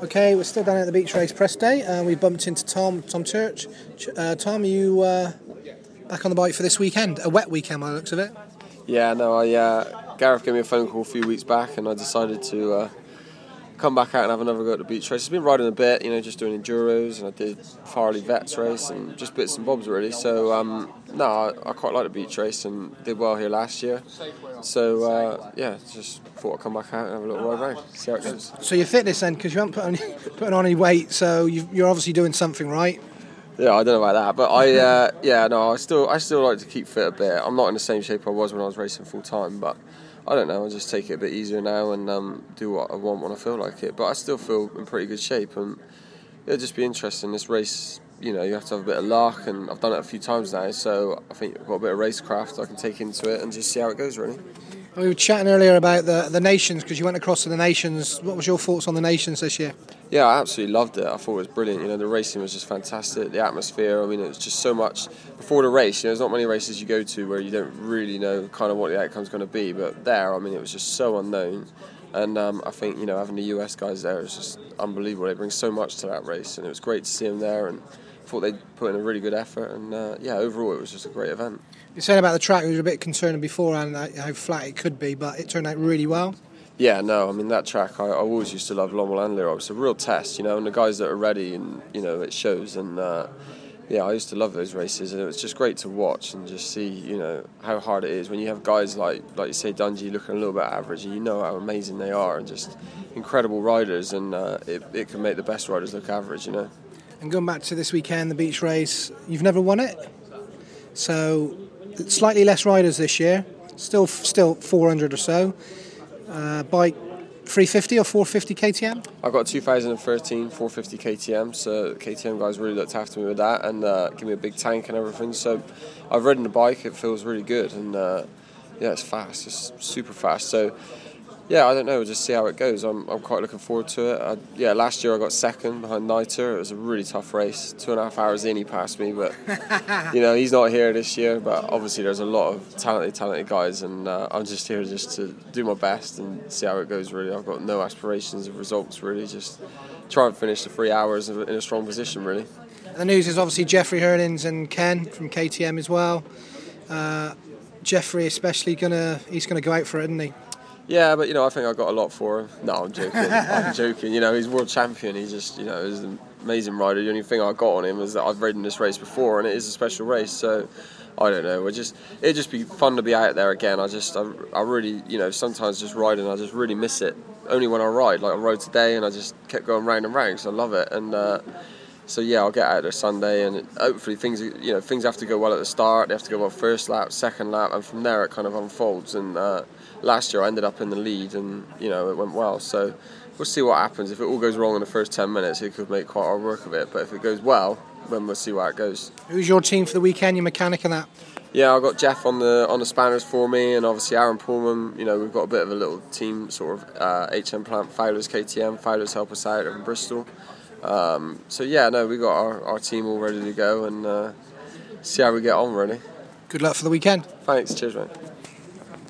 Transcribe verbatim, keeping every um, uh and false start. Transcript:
Okay, we're still down at the Beach Race press day, and we bumped into Tom Tom Church. Uh, Tom, are you uh, back on the bike for this weekend? A wet weekend, by the looks of it. Yeah, no, I uh, Gareth gave me a phone call a few weeks back, and I decided to uh, come back out and have another go at the beach race. I've been riding a bit, you know, just doing enduros, and I did Farley Vets race and just bits and bobs really. So um, no, I, I quite like the beach race and did well here last year. So uh, yeah, just thought I'd come back out and have a little ride around, see how it goes. So your fitness then, because you haven't put on, putting on any weight, so you've, you're obviously doing something right. Yeah, I don't know about that, but I uh, yeah no, I still I still like to keep fit a bit. I'm not in the same shape I was when I was racing full time, but I don't know. I just take it a bit easier now and um, do what I want when I feel like it. But I still feel in pretty good shape, and it'll just be interesting. This race, you know, you have to have a bit of luck, and I've done it a few times now, so I think I've got a bit of racecraft I can take into it and just see how it goes, really. We were chatting earlier about the the Nations, because you went across to the Nations. What was your thoughts on the Nations this year? Yeah, I absolutely loved it. I thought it was brilliant. You know, the racing was just fantastic. The atmosphere, I mean, it was just so much. Before the race, you know, there's not many races you go to where you don't really know kind of what the outcome's going to be. But there, I mean, it was just so unknown. And um, I think, you know, having the U S guys there is just unbelievable. They bring so much to that race, and it was great to see them there. And I thought they put in a really good effort. And uh, yeah, overall, it was just a great event. You said about the track, you were a bit concerned beforehand how flat it could be, but it turned out really well. Yeah, no, I mean, that track, I, I always used to love Lommel and Lirop. It's a real test, you know, and the guys that are ready, and, you know, it shows. And, uh, yeah, I used to love those races, and it was just great to watch and just see, you know, how hard it is when you have guys like, like you say, Dungey looking a little bit average, and you know how amazing they are, and just incredible riders, and uh, it, it can make the best riders look average, you know. And going back to this weekend, the beach race, you've never won it, so slightly less riders this year, still still four hundred or so. Uh, bike three fifty or four fifty K T M? I got two thousand thirteen four fifty K T M, so K T M guys really looked after me with that and uh, give me a big tank and everything. So I've ridden the bike, it feels really good, and uh, yeah, it's fast, it's super fast. So yeah, I don't know, we'll just see how it goes. I'm I'm quite looking forward to it. I, yeah, last year I got second behind Niter. It was a really tough race. Two and a half hours in, he passed me, but you know, he's not here this year. But obviously, there's a lot of talented, talented guys, and uh, I'm just here just to do my best and see how it goes. Really, I've got no aspirations of results. Really, just try and finish the three hours in a strong position. Really. The news is obviously Jeffrey Hernings and Ken from K T M as well. Uh, Jeffrey, especially, gonna he's gonna go out for it, isn't he? Yeah, but you know, I think I got a lot for him. No, I'm joking. I'm joking. You know, he's world champion. He's just, you know, he's an amazing rider. The only thing I got on him is that I've ridden this race before, and it is a special race. So I don't know. We're just it'd just be fun to be out there again. I just, I, I really, you know, sometimes just riding, I just really miss it. Only when I ride, like I rode today, and I just kept going round and round because I love it. And uh, so yeah, I'll get out there Sunday, and hopefully things, you know, things have to go well at the start. They have to go well first lap, second lap, and from there it kind of unfolds. And uh, last year I ended up in the lead, and you know, it went well. So we'll see what happens. If it all goes wrong in the first ten minutes, it could make quite hard work of it. But if it goes well, then we'll see how it goes. Who's your team for the weekend? Your mechanic and that? Yeah, I've got Jeff on the on the spanners for me, and obviously Aaron Pullman. You know, we've got a bit of a little team, sort of uh, H M Plant, Fowlers K T M. Fowlers help us out in Bristol. Um, so yeah, no, we got our, our team all ready to go, and uh, see how we get on, really. Good luck for the weekend. Thanks, cheers, mate.